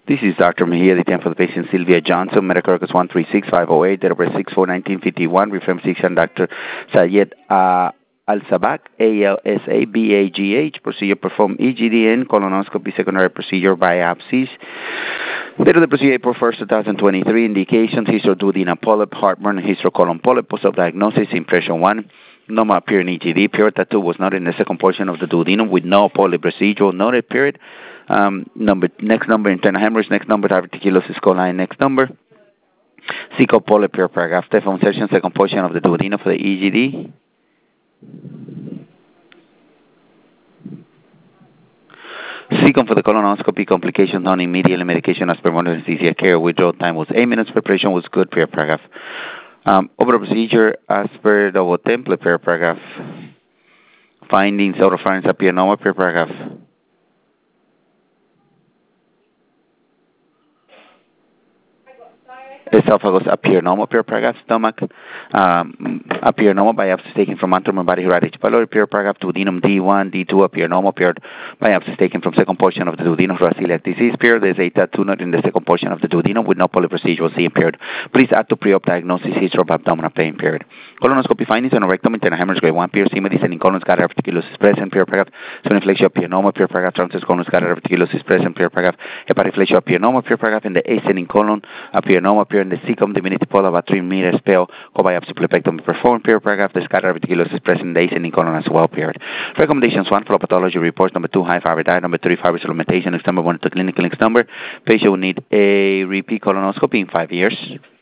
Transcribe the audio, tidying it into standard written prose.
This is Dr. Mejia, the time for the patient Sylvia Johnson, medical records 136508, date of birth 6/4/1951, reference physician Dr. Sayed Al-Sabak, ALSABAGH, procedure performed EGDN, colonoscopy, secondary procedure, biopsies. Date of the procedure April 1st, 2023, indications, hysteroduodenal polyp, heartburn, hysterocolon polyp, post-op diagnosis, impression 1. Normal appearing EGD, pure tattoo was noted in the second portion of the duodenum with no polyp residual noted, period. Next number, internal hemorrhage, next number, diverticulosis coli, next number. Cecal polyp, pure paragraph, Stefan insertion, second portion of the duodenum for the EGD. Second for the colonoscopy, complications on immediate medication as per modern anesthesia care. Withdrawal time was 8 minutes, preparation was good, pure paragraph. Over the procedure, as per the template, per paragraph. Findings, oropharynx appearanoma, per paragraph. Esophagus appearanoma, per paragraph. Stomach appearanoma, biopsy taken from abdomen, body, H. pylori, per paragraph. Duodenum D1, D2 appearanoma, paired biopsy taken from second portion of the duodenum for celiac disease. Paired, there's a tattoo note in the second portion of the duodenum with no polyp residual, C impaired. Please add to pre-op diagnosis history of abdominal pain, period. Colonoscopy findings on a rectum, internal hemorrhage, grade 1, period. Semen descending colon, scatter reticulosis present, period, paragraph. Soniflexia appearanoma, period, paragraph. Transverse colon, scatter reticulosis present, period, paragraph. Hepatoflexia appearanoma, period, paragraph. In the ascending colon, appearanoma, period. In the cecum, diminutive polyp, about 3 meters, pale, co-biopsy plectomy performed, period, paragraph. The scatter reticulosis present in the ascending colon as well, period. Recommendations: 1, flow pathology reports. Number 2, high fiber diet. Number 3, fiber supplementation. Next number 1, to clinical. Next number, patient will need a repeat colonoscopy in 5 years.